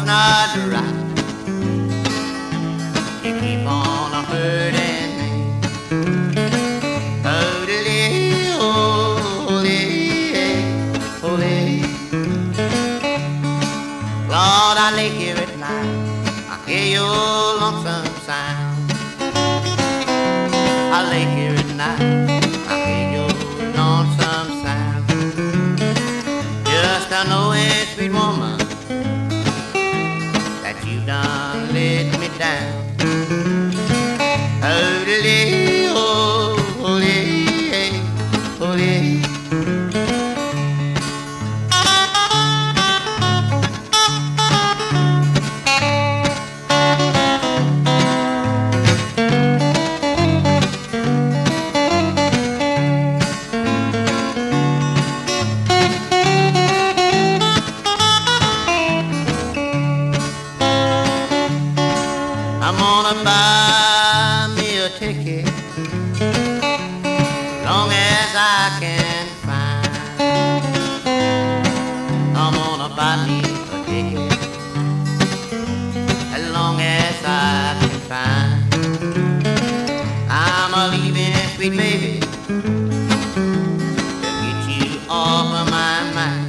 not right. You keep on hurting me. Holy, holy, holy. Lord, I lay here at night. I hear your lonesome sound. I lay here at night. I hear your lonesome sound. Just a knowing, sweet woman, that you done let me down. Holy, holy, holy. I'm gonna buy me a ticket, long as I can find. I'm gonna buy me a ticket, as long as I can find. I'm a leaving, sweet baby, to get you off of my mind.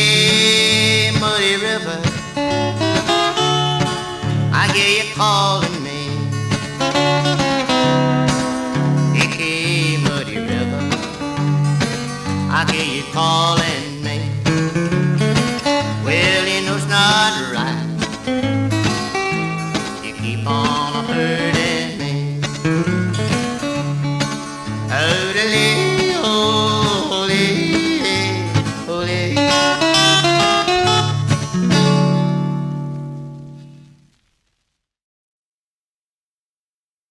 Muddy river, I hear you calling